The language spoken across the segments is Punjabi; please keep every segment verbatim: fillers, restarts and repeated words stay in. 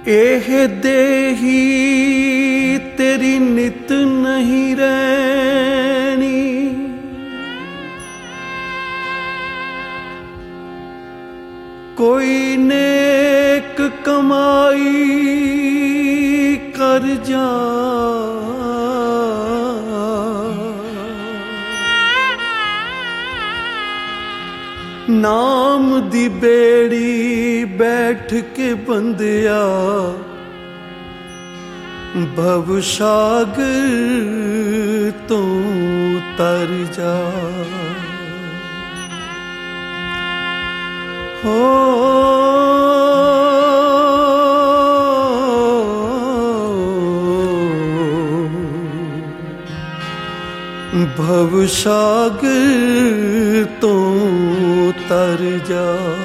एह देही तेरी नित नहीं रहनी, कोई नेक कमाई कर जा, नाम दी बेड़ी बैठ के बंदिया भवसागर तो तर जा। हो भवसागर तो तर जा।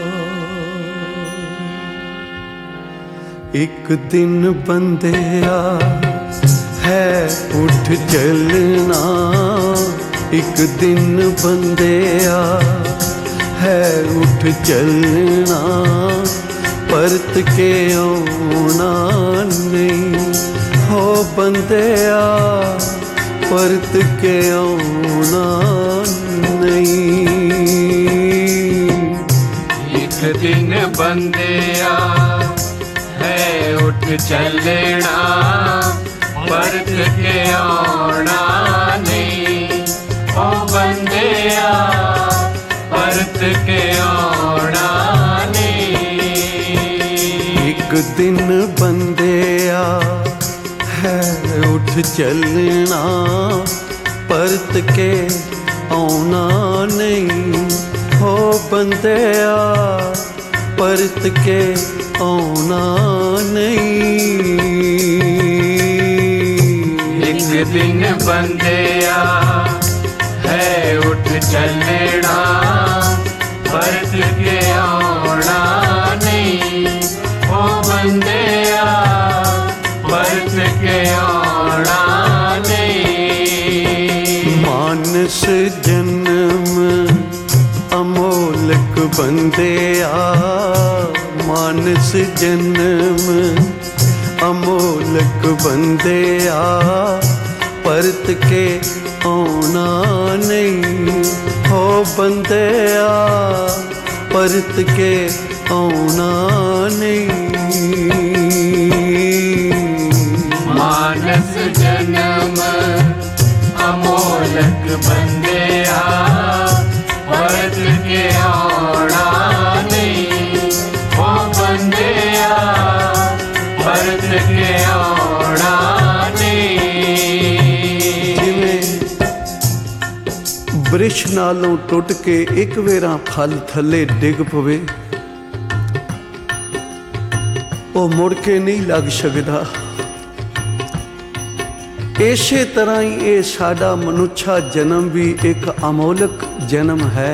एक दिन बंदिया है उठ चलना, एक दिन बंदिया है उठ चलना, परत के आना नहीं हो बंदिया, परत के आना नहीं। एक दिन बंदिया है उठ चलना, परत के आना नहीं ओ बंदिया, परत के आना नहीं। एक दिन बंदिया है उठ चलना, परत के आना नहीं हो बंदिया, परत के आना नहीं। एक दिन बंदिया है उठ चलना, परत के आना नहीं ओ बंदिया, परत के आना नहीं। मानस जन्म अमोलक बंदिया, मानस जन्म अमोलक बंदिया, परत के आना नहीं हो बंदिया, परत के आना नहीं। मानस जन्म अमोलक बंदिया, परत के आना नहीं ओ बंदिया, परत के आना नहीं। जिवें बृछ नालों टुट के एक वेरा फल थले डिग पवे, वो मुड़ के नहीं लग सकदा। इसे तरह ही ये साडा मनुष्या जन्म भी एक अमोलक जन्म है।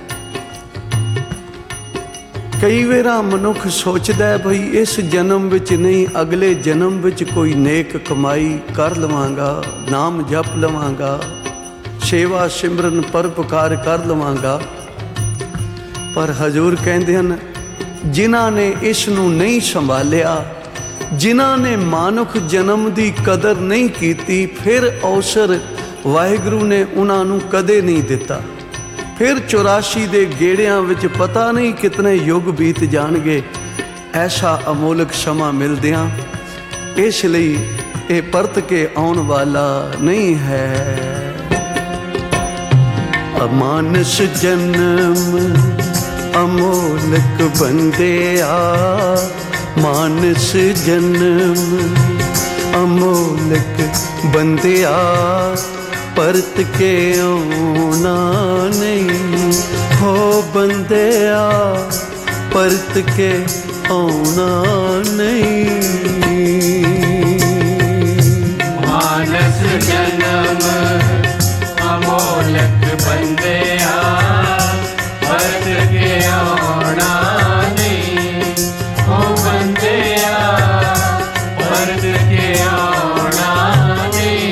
कई वेरा मनुख सोचदा है भई इस जन्म विच नहीं अगले जन्म विच कोई नेक कमाई कर लवांगा, नाम जप लवांगा, सेवा सिमरन परोपकार कर लवांगा। पर हजूर कहंदे हन जिन्हां ने इस नूं नहीं संभालिया, जिन्हां ने मानुख जन्म की कदर नहीं की, फिर अवसर वाहिगुरू ने उन्होंने कदे नहीं दिता। फिर चौरासी दे गेड़ियां विच पता नहीं कितने युग बीत जाणगे, ऐसा अमोलक समा मिलदियां। इसलिए ये परत के आउण वाला नहीं है। अमानस जन्म अमोलक बंदिया, मानस जन्म अमोलक बंदिया, परत के आना नहीं हो बंदिया, परत के आना नहीं। मानस जन्म अमोलक बंदिया, परत के आना नहीं ओ बंदिया, परत के आना नहीं।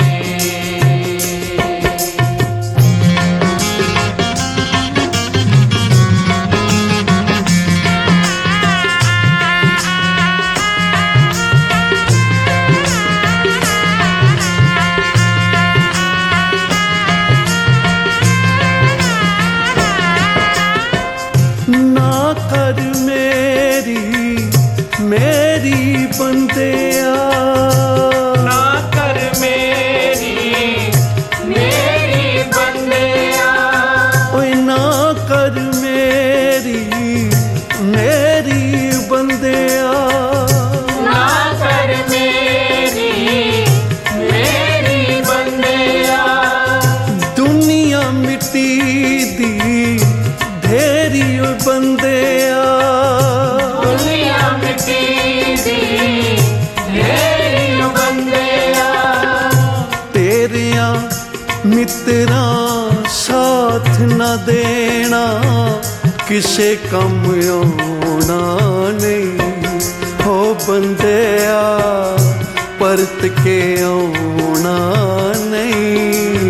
ਮਿੱਤਰਾਂ ਸਾਥ ਨਾ ਦੇਣਾ, ਕਿਸੇ ਕੰਮ ਆਉਣਾ ਨਹੀਂ। ਹੋ ਬੰਦਿਆ ਪਰਤ ਕੇ ਆਉਣਾ ਨਹੀਂ।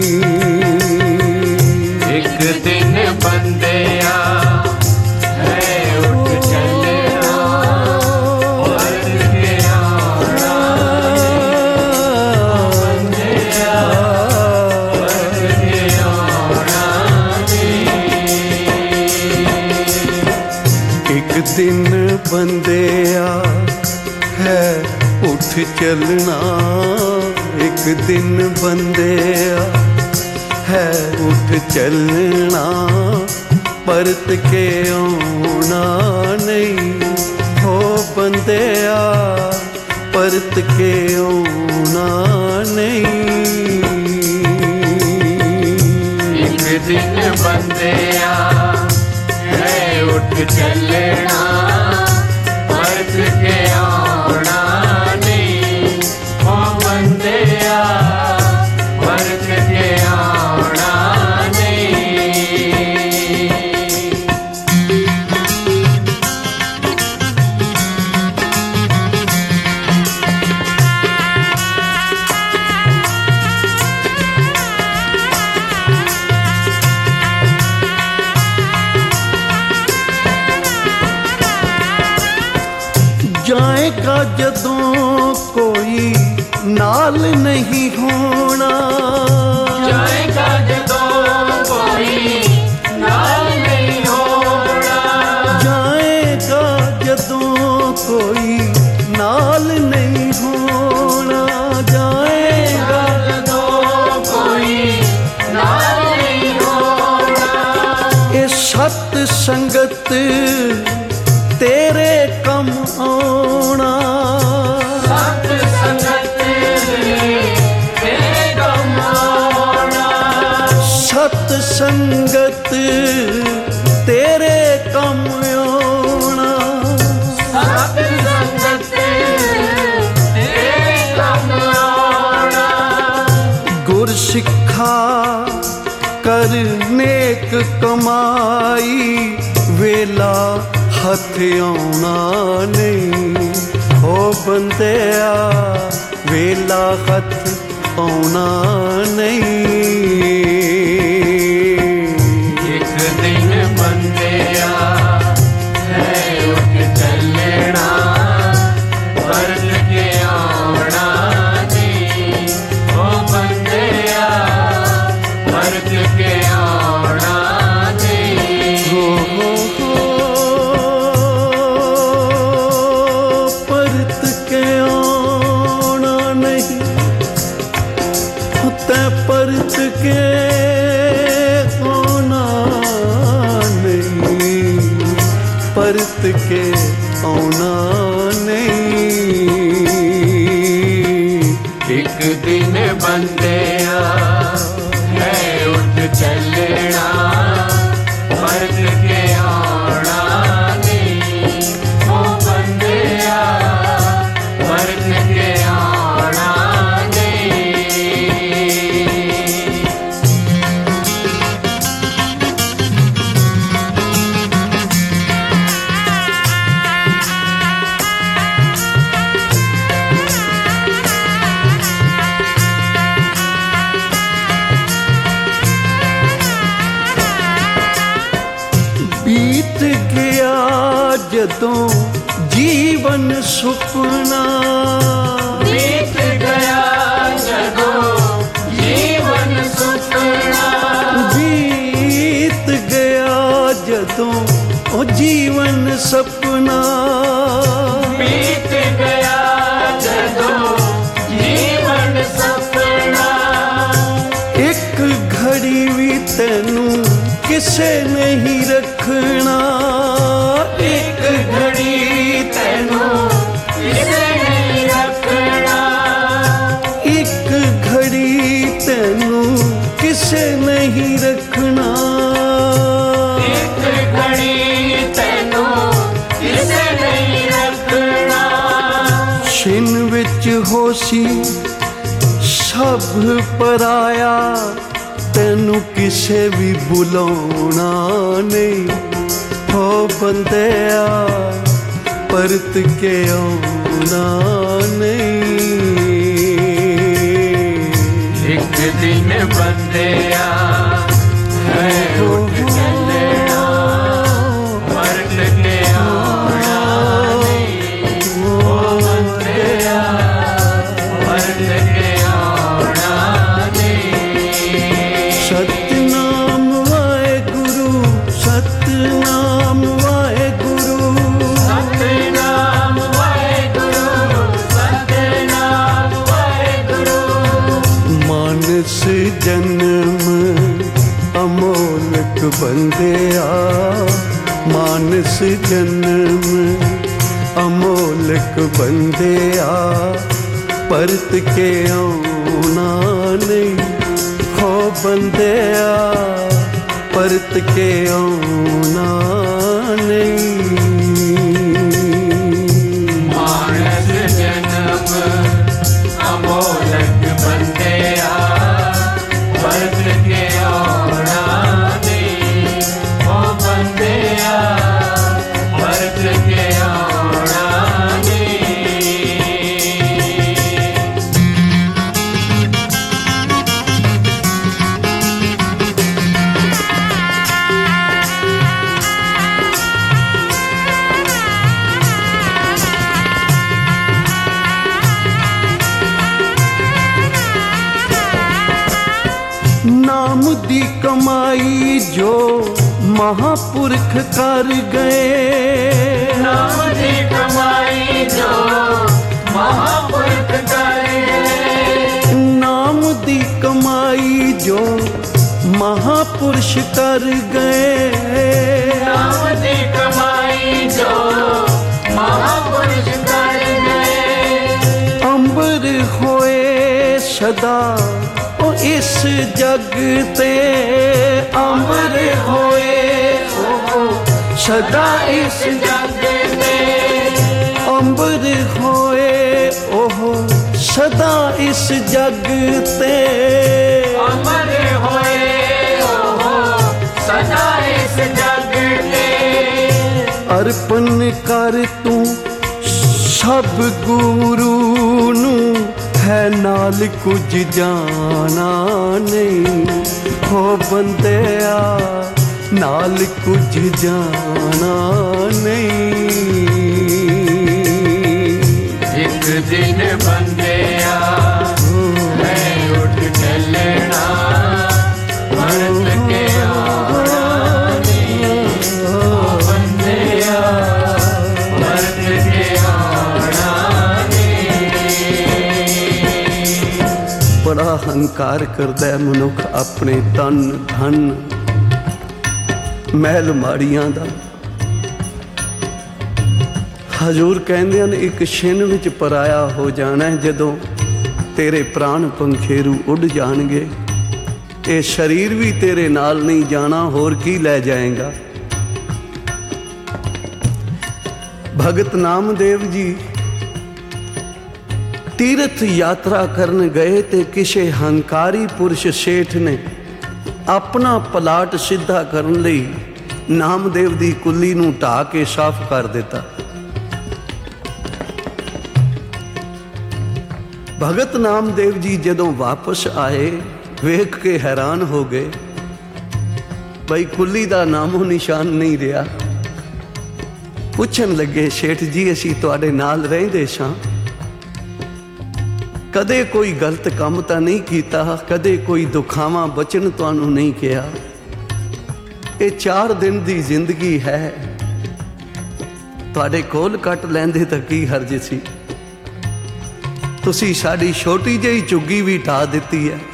ਇੱਕ ਦਿਨ ਬੰਦਿਆ ਹੈ ਉੱਠ ਚੱਲਣਾ, ਪਰਤ ਕੇ ਆਉਣਾ ਬੰਦਿਆ, ਪਰਤ ਕੇ ਆਉਣਾ ਨਹੀਂ। ਇੱਕ ਦਿਨ ਬੰਦਿਆ ਹੈ ਉੱਠ ਚੱਲਣਾ, ਇੱਕ ਦਿਨ ਬੰਦਿਆ ਹੈ ਉੱਠ ਚੱਲਣਾ, ਪਰਤ ਕੇ ਆਉਣਾ ਨਹੀਂ। ਹੋ ਬੰਦਿਆ ਪਰਤ ਕੇ ਆਉਣਾ ਨਹੀਂ। ਇੱਕ ਦਿਨ ਬੰਦਿਆ ਹੈ ਉੱਠ ਚੱਲਣਾ, ਪਰਤ ਕੇ ਆਉਣਾ ਨਹੀਂ। ਓ ਬੰਦਿਆ ਪਰਤ ਕੇ ਆਉਣਾ ਨਹੀਂ। ਜਾਏਗਾ ਜਦੋਂ ਕੋਈ ਨਾਲ ਨਹੀਂ ਹੋਣਾ, ਜਾਏਗਾ ਜਦੋਂ ਕੋਈ ਨਾਲ ਨਹੀਂ ਹੋਣਾ, ਜਾਏਗਾ ਜਦੋਂ ਕੋਈ ਨਾਲ ਨਹੀਂ ਹੋਣਾ, ਜਾਏਗਾ ਜਦੋਂ ਕੋਈ ਨਾਲ ਨਹੀਂ ਹੋਣਾ। ਇਹ ਸਤ ਸੰਗਤ ਤੇਰੇ ਕੰਮ ਆਉਣਾ, ਸਤ ਸੰਗਤ ਤੇਰੇ ਕੰਮ ਆਉਣਾ, ਸਤ ਸੰਗਤ ਤੇਰੇ ਕੰਮ ਆਉਣਾ। ਸਤ ਸੰਗਤ ਤੇਰੇ ਕੰਮ ਆਉਣਾ। ਗੁਰ ਸਿੱਖਾ ਕਰ ਨੇਕ ਕਮਾਈ, ਵੇਲਾ ਹੱਥ ਆਉਣਾ ਨਹੀਂ। ਹੋ ਬੰਦਿਆ ਵੇਲਾ ਹੱਥ ਆਉਣਾ ਨਹੀਂ। ਇੱਕ ਦਿਨ ਬੰਦਿਆ ਹੈ ਉੱਠ ਚੱਲਣਾ, ਪਰਤ ਕੇ ਆਉਣਾ ਨਹੀਂ। ਓ ਬੰਦਿਆ ਪਰਤ ਕੇ ਆਉਣਾ ਨਹੀਂ। ਹੋ ਹੋ ਹੋ ਪਰਤ ਕੇ ਆਉਣਾ ਨਹੀਂ। ਤੈਂ ਪਰਤ ਕੇ ਆਉਣਾ ਨਹੀਂ, ਪਰਤ ਕੇ ਆਉਣਾ ਨਹੀਂ। ਇੱਕ ਦਿਨ ਬੰਦਿਆ ਹੈ ਉੱਠ ਚੱਲਣਾ, ਪਰਤ ਕੇ ਆਉਣਾ ਨਹੀਂ। ਓ ਬੰਦਿਆ ਪਰਤ ਕੇ ਆਉਣਾ ਨਹੀਂ। ਬੀਤ ਗਿਆ ਜਦੋਂ ਜੀਵਨ ਸੁਪਨਾ, ਬੀਤ ਗਿਆ ਜਦੋਂ ਜੀਵਨ ਸੁਪਨਾ, ਬੀਤ ਗਿਆ ਜਦੋਂ ਉਹ ਜੀਵਨ ਸਪਨਾ, ਬੀਤ ਗਿਆ ਜਦੋਂ ਜੀਵਨ ਸਪਨਾ। ਇੱਕ ਘੜੀ ਵੀ ਤੈਨੂੰ ਕਿਸੇ ਨਹੀਂ ਰੱਖਣਾ, ਇੱਕ ਘੜੀ ਤੈਨੂੰ ਕਿਸੇ ਨਹੀਂ ਰੱਖਣਾ, ਇੱਕ ਘੜੀ ਤੈਨੂੰ ਕਿਸੇ ਨਹੀਂ ਰੱਖਣਾ। ਇੱਕ ਘੜੀ ਤੈਨੂੰ ਕਿਸੇ ਨਹੀਂ ਰੱਖਣਾ। ਛਿਨ ਵਿੱਚ ਹੋਸੀ ਸਭ ਪਰਾਇਆ ਤੈਨੂੰ ਕਿਸੇ ਵੀ ਬੁਲਾਉਣਾ ਨਹੀਂ। ਹੋ ਬੰਦਿਆ ਪਰਤ ਕੇ ਆਉਣਾ ਨਹੀਂ। ਇੱਕ ਦਿਨ ਬੰਦਿਆ ਹੈ ਉੱਠ ਚੱਲਣਾ, ਪਰਤ ਕੇ ਆਉਣਾ ਨਹੀਂ। ਓ ਬੰਦਿਆ ਪਰਤ ਕੇ ਆਉਣਾ ਨਹੀਂ। ਸਤਿਨਾਮ ਵਾਹਿਗੁਰੂ, ਸਤਿਨਾਮ ਵਾਹਿਗੁਰੂ, ਸਤਿਨਾਮ ਵਾਹਿਗੁਰੂ, ਸਤਿਨਾਮ ਵਾਹਿਗੁਰੂ। ਮਾਨਸ ਜਨਮ ਅਮੋਲਕ ਬੰਦਿਆ, ਮਾਨਸ ਜਨਮ ਅਮੋਲਕ ਬੰਦਿਆ, ਪਰਤ ਕੇ ਆਉਣਾ ਨਹੀਂ। ਹੋ ਬੰਦਿਆ ਪਰਤ ਕੇ ਆਉਣਾ ਨਹੀਂ। ਮਾਨਸ ਜਨਮ ਅਮੋਲਕ ਬੰਦਿਆ, ਪਰਤ ਕੇ ਆਉਣਾ ਨਹੀਂ। ਓ ਬੰਦਿਆ ਪਰਤ ਕੇ ਆਉਣਾ ਨਹੀਂ। ਨਾਮ ਦੀ ਕਮਾਈ ਜੋ ਮਹਾਪੁਰਖ ਕਰ ਗਏ, ਨਾਮ ਦੀ ਕਮਾਈ ਜੋ ਮਹਾਪੁਰਖ ਕਰ ਗਏ। ਨਾਮ ਦੀ ਕਮਾਈ ਜੋ ਮਹਾਪੁਰਸ਼ ਕਰ ਗਏ, ਨਾਮ ਦੀ ਕਮਾਈ ਜੋ ਮਹਾਪੁਰਖ ਕਰ ਗਏ। ਅੰਬਰ ਹੋਏ ਸਦਾ ਉਹ ਇਸ ਜਗ ਤੇ, ਅੰਬਰ ਹੋਏ ਉਹ ਸਦਾ ਇਸ ਜਗ ਤੇ, ਅੰਬਰ ਹੋਏ ਉਹ ਸਦਾ ਇਸ ਜਗ ਤੇ। ਅਮਰ ਹੋਏ ਉਹ ਸਦਾ ਇਸ ਜਗ ਤੇ। ਅਰਪਣ ਕਰ ਤੂੰ ਸਭ ਗੁਰੂ ਨੂੰ, ਹੈ ਨਾਲ ਕੁਝ ਜਾਣਾ ਨਹੀਂ। ਹੋ ਬੰਦਿਆ ਨਾਲ ਕੁਝ ਜਾਣਾ ਨਹੀਂ। ਇੱਕ ਦਿਨ ਬੰਦਿਆ ਮੈਂ ਉੱਠ ਚੱਲਣਾ, ਪਰਤ ਕੇ ਆਉਣਾ ਨਹੀਂ। ਓ ਬੰਦਿਆ ਪਰਤ ਕੇ ਆਉਣਾ ਨਹੀਂ। ਬੜਾ ਹੰਕਾਰ ਕਰਦਾ ਹੈ ਮਨੁੱਖ ਆਪਣੇ ਤਨ ਧਨ ਮਹਿਲ ਮਾੜੀਆਂ ਦਾ। ਹਜ਼ੂਰ ਕਹਿੰਦੇ ਹਨ ਇੱਕ ਛਿਨ ਵਿੱਚ ਪਰਾਇਆ ਹੋ ਜਾਣਾ ਹੈ। ਜਦੋਂ ਤੇਰੇ ਪ੍ਰਾਣ ਪੰਖੇਰੂ ਉੱਡ ਜਾਣਗੇ, ਇਹ ਸਰੀਰ ਵੀ ਤੇਰੇ ਨਾਲ ਨਹੀਂ ਜਾਣਾ, ਹੋਰ ਕੀ ਲੈ ਜਾਏਗਾ। ਭਗਤ ਨਾਮਦੇਵ ਜੀ ਤੀਰਥ ਯਾਤਰਾ ਕਰਨ ਗਏ ਤੇ ਕਿਸੇ ਹੰਕਾਰੀ ਪੁਰਸ਼ ਸੇਠ ਨੇ ਆਪਣਾ ਪਲਾਟ ਸਿੱਧਾ ਕਰਨ ਲਈ ਨਾਮਦੇਵ ਦੀ ਕੁੱਲੀ ਨੂੰ ਢਾਹ ਕੇ ਸਾਫ਼ ਕਰ ਦਿੱਤਾ। ਭਗਤ ਨਾਮਦੇਵ ਜੀ ਜਦੋਂ ਵਾਪਸ ਆਏ, ਵੇਖ ਕੇ ਹੈਰਾਨ ਹੋ ਗਏ, ਬਈ ਕੁੱਲੀ ਦਾ ਨਾਮੋ ਨਿਸ਼ਾਨ ਨਹੀਂ ਰਿਹਾ। ਪੁੱਛਣ ਲੱਗੇ, ਸੇਠ ਜੀ ਅਸੀਂ ਤੁਹਾਡੇ ਨਾਲ ਰਹਿੰਦੇ ਸਾਂ, ਕਦੇ ਕੋਈ ਗਲਤ ਕੰਮ ਤਾਂ ਨਹੀਂ ਕੀਤਾ, ਕਦੇ ਕੋਈ ਦੁਖਾਵਾਂ ਬਚਨ ਤੁਹਾਨੂੰ ਨਹੀਂ ਕਿਹਾ। ਇਹ ਚਾਰ ਦਿਨ ਦੀ ਜ਼ਿੰਦਗੀ ਹੈ, ਤੁਹਾਡੇ ਕੋਲ ਕੱਟ ਲੈਂਦੇ ਤਾਂ ਕੀ ਹਰਜ ਸੀ। ਤੁਸੀਂ ਸਾਡੀ ਛੋਟੀ ਜਿਹੀ ਝੁੱਗੀ ਵੀ ਢਾਹ ਦਿੱਤੀ ਹੈ।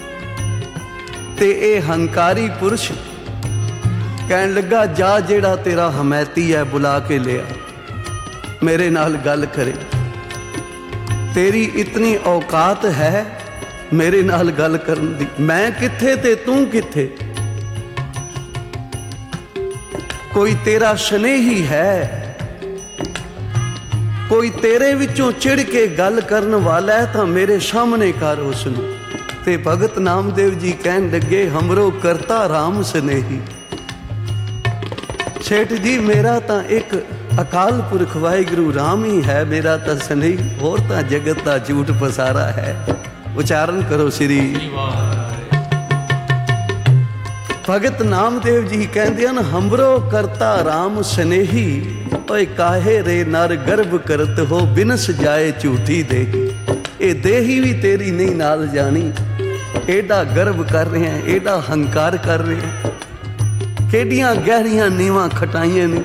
ਤੇ ਇਹ ਹੰਕਾਰੀ ਪੁਰਸ਼ ਕਹਿਣ ਲੱਗਾ, ਜਾ ਜਿਹੜਾ ਤੇਰਾ ਹਮੈਤੀ ਹੈ ਬੁਲਾ ਕੇ ਲਿਆ, ਮੇਰੇ ਨਾਲ ਗੱਲ ਕਰੇ। ਤੇਰੀ ਇਤਨੀ ਔਕਾਤ ਹੈ ਮੇਰੇ ਨਾਲ ਗੱਲ ਕਰਨ ਦੀ, ਮੈਂ ਕਿੱਥੇ ਤੇ ਤੂੰ ਕਿੱਥੇ। ਕੋਈ ਤੇਰਾ ਸਨੇਹੀ ਹੈ ਕੋਈ ਤੇਰੇ ਵਿੱਚੋਂ ਚਿੜ ਕੇ ਗੱਲ ਕਰਨ ਵਾਲਾ ਹੈ ਤਾਂ ਮੇਰੇ ਸਾਹਮਣੇ ਕਰ ਉਸ ਨੂੰ। ਤੇ ਭਗਤ ਨਾਮਦੇਵ ਜੀ ਕਹਿਣ ਲੱਗੇ ਹਮਰੋ ਕਰਤਾ ਰਾਮ ਸਨੇਹੀ। ਸੇਠ ਜੀ ਮੇਰਾ ਤਾਂ ਇੱਕ ਅਕਾਲ ਪੁਰਖ ਵਾਹਿਗੁਰੂ ਰਾਮ ਹੀ ਹੈ ਮੇਰਾ ਤਾਂ ਸਨੇਹੀ, ਹੋਰ ਤਾਂ ਜਗਤ ਦਾ ਝੂਠ ਪਸਾਰਾ ਹੈ। ਉਚਾਰਨ ਕਰੋ ਸ੍ਰੀ ਭਗਤ ਨਾਮਦੇਵ ਜੀ ਕਹਿੰਦੇ ਹਨ ਹਮਰੋ ਕਰਤਾ ਰਾਮ ਸਨੇਹੀ। ਓਏ ਕਾਹੇ ਰੇ ਨਰ ਗਰਭ ਕਰਤ ਹੋ ਬਿਨਸ ਜਾਏ ਝੂਠੀ ਦੇਹੀ। ਇਹ ਦੇਹੀ ਵੀ ਤੇਰੀ ਨਹੀਂ ਨਾਲ ਜਾਣੀ, ਏਡਾ ਗਰਭ ਕਰ ਰਿਹਾ, ਏਡਾ ਹੰਕਾਰ ਕਰ ਰਿਹਾ, ਕਿਹੜੀਆਂ ਗਹਿਰੀਆਂ ਨੀਵਾਂ ਖਟਾਈਆਂ ਨੇ।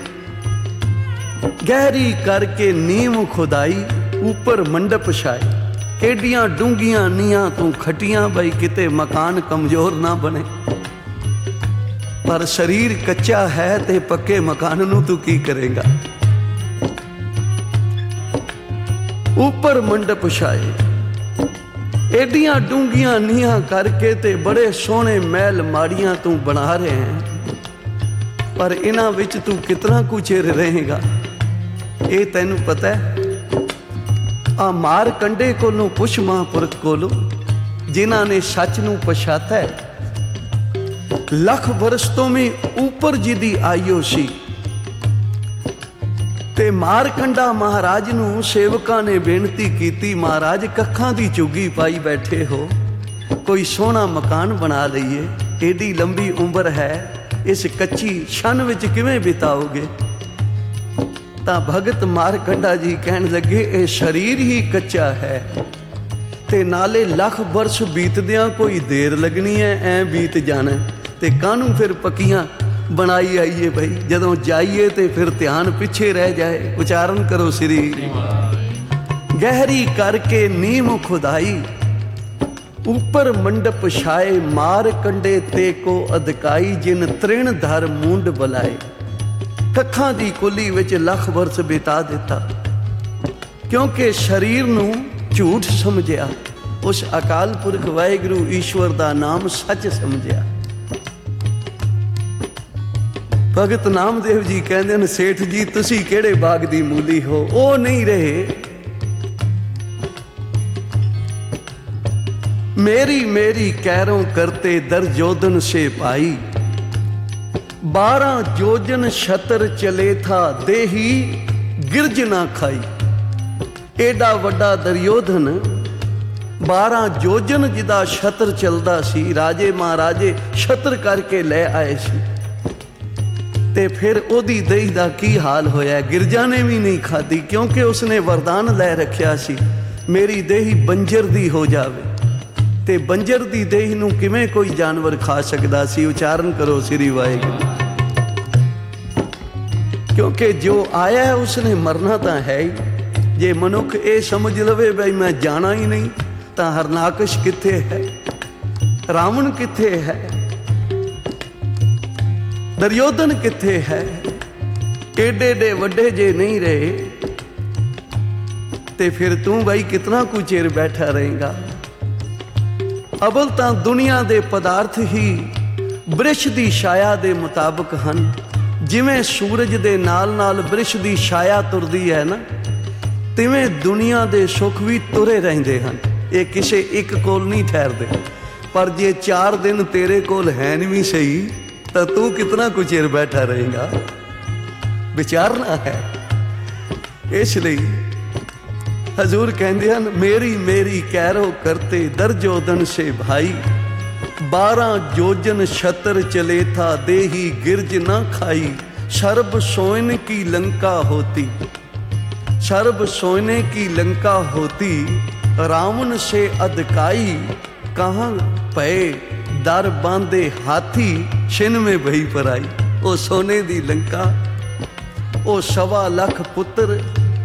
ਗਹਿਰੀ ਕਰਕੇ ਨੀਮ ਖੁਦਾਈ ਉੱਪਰ ਮੰਡਪ ਛਾਏ, ਕਿਹੜੀਆਂ ਡੂੰਘੀਆਂ ਨੀਆਂ ਤੂੰ ਖਟੀਆਂ ਬਈ ਕਿਤੇ ਮਕਾਨ ਕਮਜ਼ੋਰ ਨਾ ਬਣੇ। ਪਰ ਸਰੀਰ ਕੱਚਾ ਹੈ ਤੇ ਪੱਕੇ ਮਕਾਨ ਨੂੰ ਤੂੰ ਕੀ ਕਰੇਗਾ। ਉੱਪਰ ਮੰਡਪ ਛਾਏ, ਏਡੀਆਂ ਡੂੰਘੀਆਂ ਨੀਹਾਂ ਕਰਕੇ ਤੇ ਬੜੇ ਸੋਹਣੇ ਮਹਿਲ ਮਾੜੀਆਂ ਤੂੰ ਬਣਾ ਰਹੇ ਹੈ, ਪਰ ਇਹਨਾਂ ਵਿੱਚ ਤੂੰ ਕਿਤਨਾ ਕੁ ਚਿਰ ਰਹੇਗਾ ਇਹ ਤੈਨੂੰ ਪਤਾ ਹੈ। ਆ ਮਾਰ ਕੰਡੇ ਕੋਲੋਂ ਪੁੱਛ ਮਹਾਂਪੁਰਖ ਕੋਲੋਂ ਜਿਨ੍ਹਾਂ ਨੇ ਸੱਚ ਨੂੰ ਪਛਾਤਾ ਹੈ। ਲੱਖ ਵਰਸ ਤੋਂ ਵੀ ਉੱਪਰ ਜਿਹਦੀ ਆਯੂ ਸੀ ਤੇ ਮਾਰਕੰਡਾ ਮਹਾਰਾਜ ਨੂੰ ਸੇਵਕਾਂ ਨੇ ਬੇਨਤੀ ਕੀਤੀ ਮਹਾਰਾਜ ਕੱਖਾਂ ਦੀ ਝੁੱਗੀ ਪਾਈ ਬੈਠੇ ਹੋ, ਕੋਈ ਸੋਹਣਾ ਮਕਾਨ ਬਣਾ ਲਈਏ, ਏਡੀ ਲੰਬੀ ਉਮਰ ਹੈ, ਇਸ ਕੱਚੀ ਛਨ ਵਿੱਚ ਕਿਵੇਂ ਬਿਤਾਓਗੇ। ਤਾਂ ਭਗਤ ਮਾਰਕੰਡਾ ਜੀ ਕਹਿਣ ਲੱਗੇ ਇਹ ਸਰੀਰ ਹੀ ਕੱਚਾ ਹੈ ਤੇ ਨਾਲੇ ਲੱਖ ਵਰਸ ਬੀਤਦਿਆਂ ਕੋਈ ਦੇਰ ਲੱਗਣੀ ਹੈ, ਐ ਬੀਤ ਜਾਣਾ ਤੇ ਕਾਹਨੂੰ ਫਿਰ ਪੱਕੀਆਂ ਬਣਾਈ ਆਈਏ ਭਾਈ, ਜਦੋਂ ਜਾਈਏ ਤੇ ਫਿਰ ਧਿਆਨ ਪਿੱਛੇ ਰਹਿ ਜਾਏ। ਉਚਾਰਨ ਕਰੋ ਸ੍ਰੀ ਗਹਿਰੀ ਕਰਕੇ ਨੀਮ ਖੁਦਾਈ ਉੱਪਰ ਮੰਡਪ ਛਾਏ, ਮਾਰ ਕੰਡੇ ਤੇ ਕੋ ਅਧਕਾਈ ਜਿਨ ਤ੍ਰਿਣ ਧਰ ਮੂੰਡ ਬੁਲਾਏ। ਕੱਖਾਂ ਦੀ ਕੁੱਲੀ ਵਿੱਚ ਲੱਖ ਵਰਸ ਬਿਤਾ ਦਿੱਤਾ ਕਿਉਂਕਿ ਸਰੀਰ ਨੂੰ ਝੂਠ ਸਮਝਿਆ, ਉਸ ਅਕਾਲ ਪੁਰਖ ਵਾਹਿਗੁਰੂ ਈਸ਼ਵਰ ਦਾ ਨਾਮ ਸੱਚ ਸਮਝਿਆ। ਭਗਤ ਨਾਮਦੇਵ ਜੀ ਕਹਿੰਦੇ ਨੇ ਸੇਠ ਜੀ ਤੁਸੀਂ ਕਿਹੜੇ ਬਾਗ ਦੀ ਮੂਲੀ ਹੋ। ਉਹ ਨਹੀਂ ਰਹੇ ਮੇਰੀ ਮੇਰੀ ਕਹਿਰੋਂ ਕਰਤੇ ਦਰਜੋਦਨ ਸੇ ਭਾਈ। ਬਾਰਾਂ ਜੋਜਨ ਛਤਰ ਚਲੇ ਥਾ ਦੇਹੀ ਗਿਰਜ ਨਾ ਖਾਈ। ਏਡਾ ਵੱਡਾ ਦਰਯੋਧਨ ਬਾਰਾਂ ਜੋਜਨ ਜਿਹਦਾ ਛਤਰ ਚੱਲਦਾ ਸੀ, ਰਾਜੇ ਮਹਾਰਾਜੇ ਛਤਰ ਕਰਕੇ ਲੈ ਆਏ ਸੀ ਤੇ ਫਿਰ ਉਹਦੀ ਦੇਹ ਦਾ ਕੀ ਹਾਲ ਹੋਇਆ। ਗਿਰਜਾ ਨੇ ਵੀ ਨਹੀਂ ਖਾਧੀ ਕਿਉਂਕਿ ਉਸਨੇ ਵਰਦਾਨ ਲੈ ਰੱਖਿਆ ਸੀ ਮੇਰੀ ਦੇਹ ਬੰਜਰ ਦੀ ਹੋ ਜਾਵੇ, ਤੇ ਬੰਜਰ ਦੀ ਦੇਹ ਨੂੰ ਕਿਵੇਂ ਕੋਈ ਜਾਨਵਰ ਖਾ ਸਕਦਾ ਸੀ। ਉਚਾਰਨ ਕਰੋ ਸ੍ਰੀ ਵਾਹਿਗੁਰੂ। ਕਿਉਂਕਿ ਜੋ ਆਇਆ ਹੈ ਉਸਨੇ ਮਰਨਾ ਤਾਂ ਹੈ ਹੀ। ਜੇ ਮਨੁੱਖ ਇਹ ਸਮਝ ਲਵੇ ਬਈ ਮੈਂ ਜਾਣਾ ਹੀ ਨਹੀਂ ਤਾਂ ਹਰਨਾਕਸ਼ ਕਿੱਥੇ ਹੈ, ਰਾਵਣ ਕਿੱਥੇ ਹੈ, ਦਰਯੋਧਨ ਕਿੱਥੇ ਹੈ। ਏਡੇ ਏਡੇ ਵੱਡੇ ਜੇ ਨਹੀਂ ਰਹੇ ਤੇ ਫਿਰ ਤੂੰ ਬਾਈ ਕਿਤਨਾ ਕੁ ਚਿਰ ਬੈਠਾ ਰਹੇਗਾ। ਅਵਲ ਤਾਂ ਦੁਨੀਆ ਦੇ ਪਦਾਰਥ ਹੀ ਬ੍ਰਿਸ਼ ਦੀ ਛਾਇਆ ਦੇ ਮੁਤਾਬਕ ਹਨ। ਜਿਵੇਂ ਸੂਰਜ ਦੇ ਨਾਲ ਨਾਲ ਬ੍ਰਿਸ਼ ਦੀ ਛਾਇਆ ਤੁਰਦੀ ਹੈ ਨਾ, ਤਿਵੇਂ ਦੁਨੀਆ ਦੇ ਸੁੱਖ ਵੀ ਤੁਰੇ ਰਹਿੰਦੇ ਹਨ। ਇਹ ਕਿਸੇ ਇੱਕ ਕੋਲ ਨਹੀਂ ਠਹਿਰਦੇ। ਪਰ ਜੇ ਚਾਰ ਦਿਨ ਤੇਰੇ ਕੋਲ ਹੈ ਨਹੀਂ ਵੀ ਸਹੀ ਤਾਂ ਤੂੰ ਕਿਤਨਾ ਕੁ ਚਿਰ ਬੈਠਾ ਰਹੇਗਾ, ਵਿਚਾਰਨਾ ਹੈ। ਇਸ ਲਈ ਹਜ਼ੂਰ ਕਹਿੰਦੇ ਹਨ ਮੇਰੀ ਮੇਰੀ ਕਹਿਰੋ ਕਰਤੇ ਦਰਜੋਦਨ ਸੇ ਭਾਈ। ਬਾਰਾਂ ਜੋਜਨ ਛਤਰ ਚਲੇ ਥਾ ਦੇਹੀ ਗਿਰਜ ਨਾ ਖਾਈ। ਸਰਬ सोने की लंका होती, सर्ब सोने की लंका होती। रावण से अधकाई कहाँ पए दर बांधे हाथी छिन में भई पराई। ओ सोने दी लंका, ओ सवा लख पुत्र,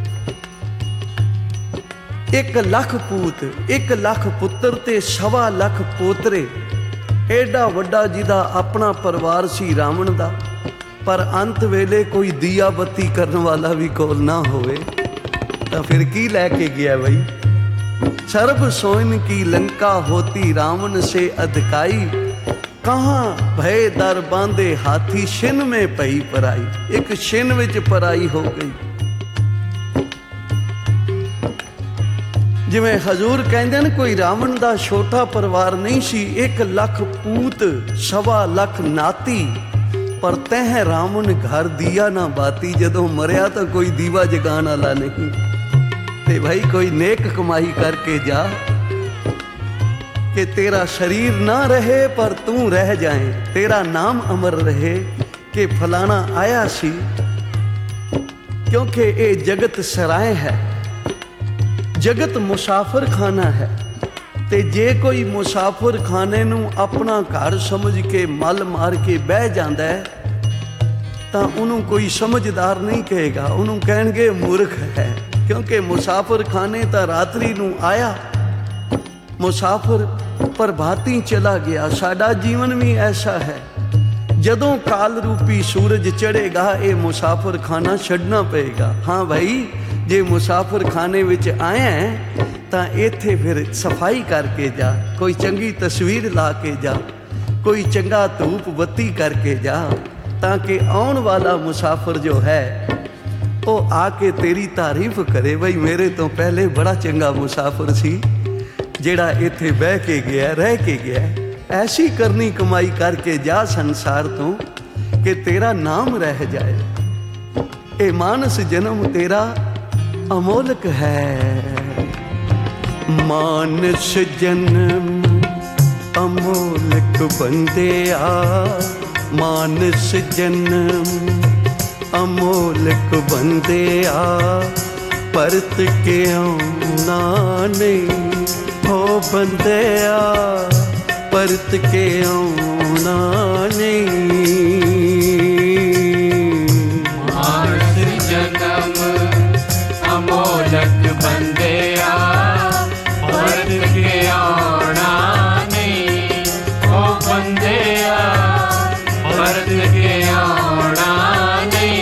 एक लख पूत, एक लख पुत्र ते सवा लख पोतरे। एडा वड्डा जिदा अपना परिवार सी रावण दा, पर अंत वेले कोई दिया बत्ती करने वाला भी कोल ना होवे तो फिर की लैके गया भाई। सर्ब सोन की लंका होती रावण से अधकाई। कहाँ भय दर बांधे हाथी छिन में पई पराई। एक छिन विच पराई हो गई। ਜਿਵੇਂ ਹਜ਼ੂਰ ਕਹਿੰਦੇ ਨੇ ਕੋਈ ਰਾਵਣ ਦਾ ਛੋਟਾ ਪਰਿਵਾਰ ਨਹੀਂ ਸੀ, ਇੱਕ ਲੱਖ ਪੂਤ ਸਵਾ ਲੱਖ ਨਾਤੀ, ਪਰ ਤੈਂ ਰਾਵਣ ਘਰ ਦੀਆ ਨਾ ਬਾਤੀ। ਜਦੋਂ ਮਰਿਆ ਤਾਂ ਕੋਈ ਦੀਵਾ ਜਗਾਉਣ ਵਾਲਾ ਨਹੀਂ। ਤੇ ਭਾਈ ਕੋਈ ਨੇਕ ਕਮਾਈ ਕਰਕੇ ਜਾ ਕਿ ਤੇਰਾ ਸ਼ਰੀਰ ਨਾ ਰਹੇ ਪਰ ਤੂੰ ਰਹਿ ਜਾਏ, ਤੇਰਾ ਨਾਮ ਅਮਰ ਰਹੇ ਕਿ ਫਲਾਣਾ ਆਇਆ ਸੀ। ਕਿਉਂਕਿ ਇਹ ਜਗਤ ਸਰਾਏ ਹੈ, ਜਗਤ ਮੁਸਾਫਰ ਖਾਨਾ ਹੈ। ਤੇ ਜੇ ਕੋਈ ਮੁਸਾਫਰ ਖਾਨੇ ਨੂੰ ਆਪਣਾ ਘਰ ਸਮਝ ਕੇ ਮਲ ਮਾਰ ਕੇ ਬਹਿ ਜਾਂਦਾ ਹੈ ਤਾਂ ਉਹਨੂੰ ਕੋਈ ਸਮਝਦਾਰ ਨਹੀਂ ਕਹੇਗਾ, ਉਹਨੂੰ ਕਹਿਣਗੇ ਮੂਰਖ ਹੈ। ਕਿਉਂਕਿ ਮੁਸਾਫਰ ਖਾਨੇ ਤਾਂ ਰਾਤਰੀ ਨੂੰ ਆਇਆ, ਮੁਸਾਫਰ ਪ੍ਰਭਾਤੀ ਚਲਾ ਗਿਆ। ਸਾਡਾ ਜੀਵਨ ਵੀ ਐਸਾ ਹੈ, ਜਦੋਂ ਕਾਲ ਰੂਪੀ ਸੂਰਜ ਚੜ੍ਹੇਗਾ ਇਹ ਮੁਸਾਫਰ ਖਾਨਾ ਛੱਡਣਾ ਪਏਗਾ। ਹਾਂ ਭਾਈ, ਜੇ ਮੁਸਾਫਰ ਖਾਨੇ ਵਿੱਚ ਆਇਆ ਤਾਂ ਇੱਥੇ ਫਿਰ ਸਫਾਈ ਕਰਕੇ ਜਾ, ਕੋਈ ਚੰਗੀ ਤਸਵੀਰ ਲਾ ਕੇ ਜਾ, ਕੋਈ ਚੰਗਾ ਧੂਪ ਬੱਤੀ ਕਰਕੇ ਜਾ, ਤਾਂ ਕਿ ਆਉਣ ਵਾਲਾ ਮੁਸਾਫਰ ਜੋ ਹੈ ਉਹ ਆ ਕੇ ਤੇਰੀ ਤਾਰੀਫ ਕਰੇ, ਬਈ ਮੇਰੇ ਤੋਂ ਪਹਿਲੇ ਬੜਾ ਚੰਗਾ ਮੁਸਾਫਰ ਸੀ ਜਿਹੜਾ ਇੱਥੇ ਬਹਿ ਕੇ ਗਿਆ, ਰਹਿ ਕੇ ਗਿਆ। ਐਸੀ ਕਰਨੀ ਕਮਾਈ ਕਰਕੇ ਜਾ ਸੰਸਾਰ ਤੋਂ ਕਿ ਤੇਰਾ ਨਾਮ ਰਹਿ ਜਾਏ। ਇਹ ਮਾਨਸ ਜਨਮ ਤੇਰਾ ਅਮੋਲਕ ਹੈ। ਮਾਨਸ ਜਨਮ ਅਮੋਲਕ ਬੰਦਿਆ, ਮਾਨਸ ਜਨਮ ਅਮੋਲਕ ਬੰਦਿਆ, ਪਰਤ ਕੇ ਆਉਣਾ ਨਹੀਂ ਹੋ ਬੰਦਿਆ, ਪਰਤ ਕੇ ਆਉਣਾ ਨਹੀਂ। ਮਾਨਸ ਜਨਮ ਅਮੋਲਕ ਬੰਦਿਆ, ਪਰਤ ਕੇ ਆਉਣਾ ਨਹੀਂ ਹੋ ਬੰਦਿਆ, ਪਰਤ ਕੇ ਆਉਣਾ ਨਹੀਂ।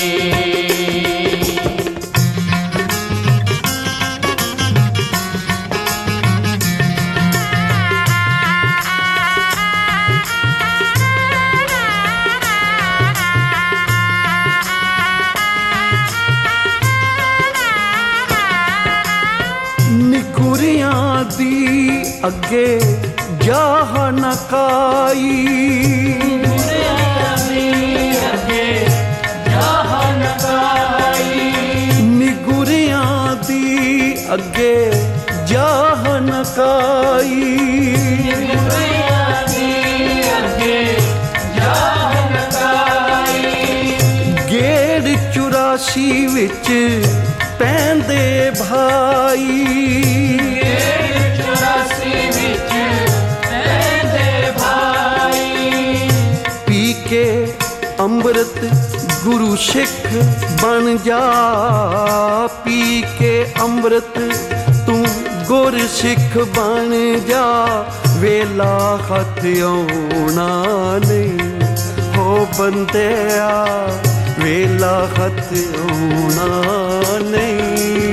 ਨਿਗੁਰਿਆਂ ਦੀ ਅੱਗੇ ਜਾਹ ਨਾ ਕਾਈ, ਨਿਗੁਰਿਆਂ ਦੀ ਅੱਗੇ ਜਾਹ ਨਾ ਕਾਈ, ਨਿਗੁਰਿਆਂ ਦੀ ਅੱਗੇ ਜਾਹ ਨਾ ਕਾਈ, ਨਿਗੁਰਿਆਂ ਦੀ ਅੱਗੇ ਜਾਹ ਨਾ ਕਾਈ। ਗੇੜ ਚੁਰਾਸੀ ਵਿੱਚ ਪੈਂਦੇ ਭਾਈ, ਗੇੜ ਚੁਰਾਸੀ ਵਿੱਚ ਪੈਂਦੇ ਭਾਈ। ਪੀ ਕੇ ਅੰਮ੍ਰਿਤ ਗੁਰੂ ਸਿੱਖ ਬਣ ਜਾ, ਪੀ ਕੇ ਅੰਮ੍ਰਿਤ ਤੂੰ ਗੁਰ ਸਿੱਖ ਬਣ ਜਾ। ਵੇਲਾ ਹੱਥ ਆਉਣਾ ਨਹੀਂ ਹੋ ਬੰਦਿਆ, ਵੇਲਾ ਹੱਥ ਆਉਣਾ ਨਹੀਂ।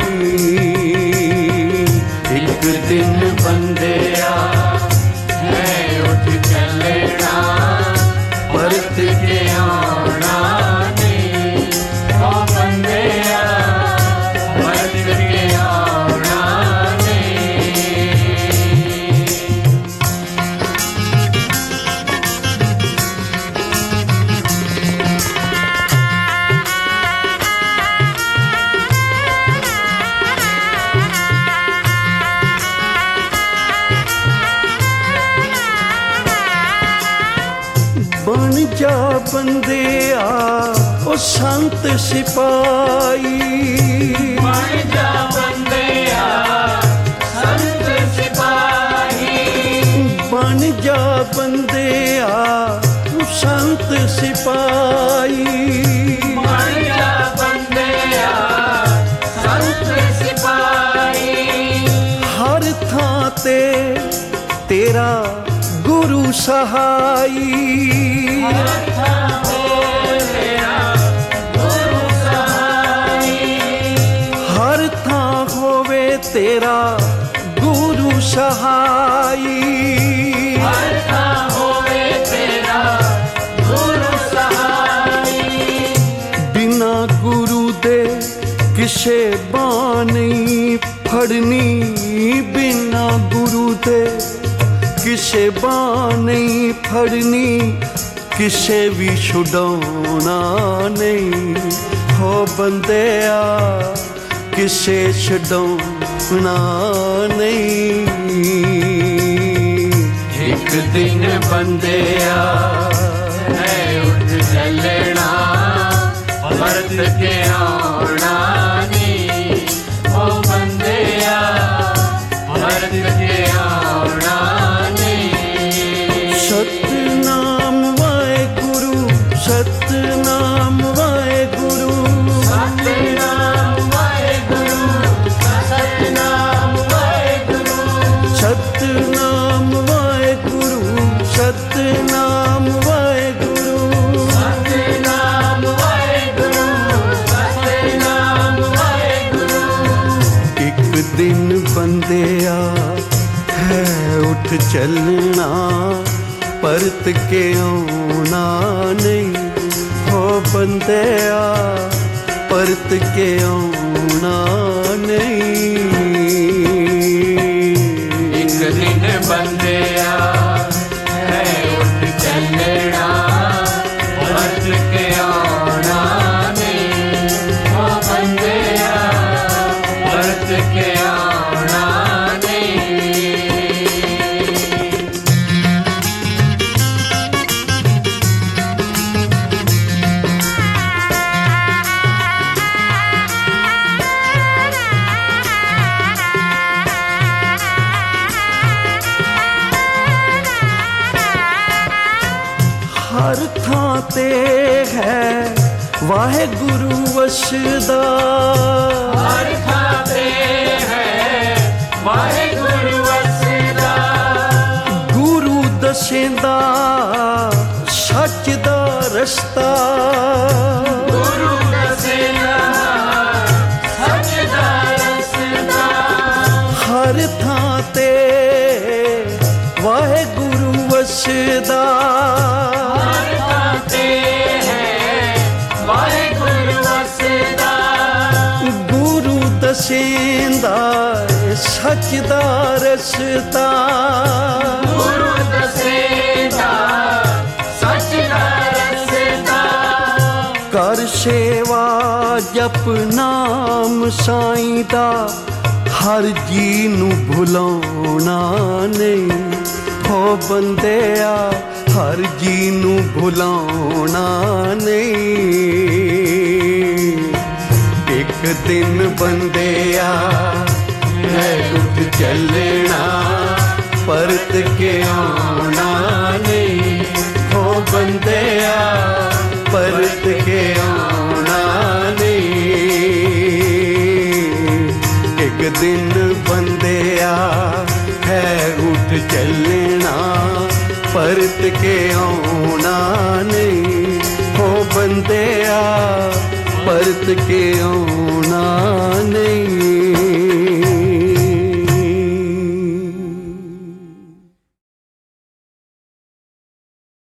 ਇੱਕ ਦਿਨ ਬੰਦਿਆ ਮੈਂ ਉੱਠ ਚੱਲਣਾ, ਪਰਤ ਕੇ ਆਉਣਾ ਨਹੀਂ ਹੋ ਬੰਦਿਆ, ਪਰਤ ਕੇ ਆਉਣਾ ਨਹੀਂ। ਬਣ ਜਾ ਬੰਦਿਆ ਉਹ ਸੰਤ ਸਿਪਾਹੀ, ਬਣ ਜਾ ਬੰਦਿਆ ਸੰਤ ਸਿਪਾਹੀ, ਬਣ ਜਾ ਬੰਦਿਆ ਉਹ ਸੰਤ ਸਿਪਾਹੀ, ਬਣ ਜਾ ਬੰਦਿਆ ਸੰਤ ਸਿਪਾਹੀ। ਹਰ ਥਾਂ ਤੇ ਤੇਰਾ ਗੁਰੂ ਸਹਾਈ, ਹਰ ਥਾਂ ਹੋਏ ਤੇਰਾ ਗੁਰੂ ਸਹਾਈ, ਹਰ ਥਾਂ ਹੋਵੇ ਤੇਰਾ ਗੁਰੂ ਸਹਾਈ, ਹਰ ਥਾਂ ਹੋਵੇ ਤੇਰਾ ਗੁਰੂ ਸਹਾਈ। ਬਿਨਾ ਗੁਰੂ ਦੇ ਕਿਸੇ ਬਾਹ ਨਹੀਂ ਫੜਨੀ, ਗੁਰੂ ਦੇ ਕਿਸੇ ਬਾਂਹ ਨਹੀਂ ਫੜਨੀ, ਕਿਸੇ ਵੀ ਛੁਡਾਉਣਾ ਨਹੀਂ। ਹੋ ਬੰਦਿਆ ਕਿਸੇ ਛਡਾਉਣਾ ਨਹੀਂ। ਇੱਕ ਦਿਨ ਬੰਦਿਆ ਹੈ ਉੱਠ ਚੱਲਣਾ, ਪਰਤ ਕੇ ਆਉਣਾ ਨੀ। ਉਹ ਬੰਦਿਆ ਪਰਤ ਕੇ ਆਉਣਾ ਨੀ। ਸਤਨਾਮ ਵਾਹਿਗੁਰੂ, ਸਤਨਾਮ ਵਾਹਿਗੁਰੂ, ਸਤਿਨਾਮ ਵਾਹਿਗੁਰੂ, ਸਤਿਨਾਮ ਵਾਹਿਗੁਰੂ, ਸਤਨਾਮ ਵਾਹਿਗੁਰੂ, ਸਤਨਾਮ ਵਾਹਿਗੁਰੂ। ਸਤਿਨਾਮ ਵਾਹਿਗੁਰੂ, ਸਤਿਨਾਮ ਵਾਹਿਗੁਰੂ। ਇੱਕ ਦਿਨ ਬੰਦਿਆ ਹੈ ਉੱਠ ਚੱਲਣਾ, ਪਰਤ ਕੇ ਆਉਣਾ ਨਹੀਂ। ਹੋ ਬੰਦਿਆ ਪਰਤ ਕੇ ਆਉਣਾ ਨਹੀਂ। ਇੱਕ ਦਿਨ ਬੰਦਿਆ ਹੈ ਉੱਠ ਚੱਲਣਾ, ਪਰਤ ਕੇ ਆਉਣਾ ਨੀ। ਉਹ ਬੰਦਿਆ ਪਰਤ ਕੇ ਆਉਣਾ ਨੀ। ਹਰ ਥਾਂ ਤੇ ਹੈ ਵਾਹਿਗੁਰੂ ਵਸਦਾ, ਹਰ ਥਾਂ ਤੇ ਹੈ ਵਾਹਿਗੁਰੂ ਵਸਦਾ। ਗੁਰੂ ਦਸੇਂਦਾ ਸੱਚ ਦਾ ਰਸਤਾ। ਗੁਰੂ ਦਸੇਗਾ ਸੱਚ ਦਾ ਰਸਤਾ। ਹਰ ਥਾਂ ਤੇ ਵਾਹਿਗੁਰੂ ਵਸਦਾ, ਹਰ ਥਾਂ ਤੇ ਹੈ ਵਾਹਿਗੁਰੂ ਵਸਦਾ। ਗੁਰੂ ਦਸੇਂਦਾ ਸੱਚ ਦਾ ਰਸਤਾ। ਗੁਰੂ ਦਸੇਗਾ ਸੱਚ ਦਾ ਰਸਤਾ। ਕਰ ਸੇਵਾ ਜਪ ਨਾਮ ਸਾਈਂ ਦਾ, ਹਰ ਜੀ ਨੂੰ ਭੁਲਾਉਣਾ ਨਹੀਂ। ਹੋ ਬੰਦਿਆ ਹਰ ਜੀ ਨੂੰ ਭੁਲਾਉਣਾ ਨਹੀਂ। ਇੱਕ ਦਿਨ ਬੰਦਿਆ ਹੈ ਉੱਠ ਚੱਲਣਾ, ਪਰਤ ਕੇ ਆਉਣਾ ਨਹੀਂ। ਹੋ ਬੰਦਿਆ ਪਰਤ ਕੇ ਆਉਣਾ ਨਹੀਂ। ਇੱਕ ਦਿਨ ਬੰਦਿਆ ਹੈ ਉੱਠ ਚੱਲਣਾ, ਪਰਤ ਕੇ ਆਉਣਾ ਨਹੀਂ। ਹੋ ਬੰਦਿਆ ਪਰਤ ਕੇ ਆਉਣਾ ਨਹੀਂ।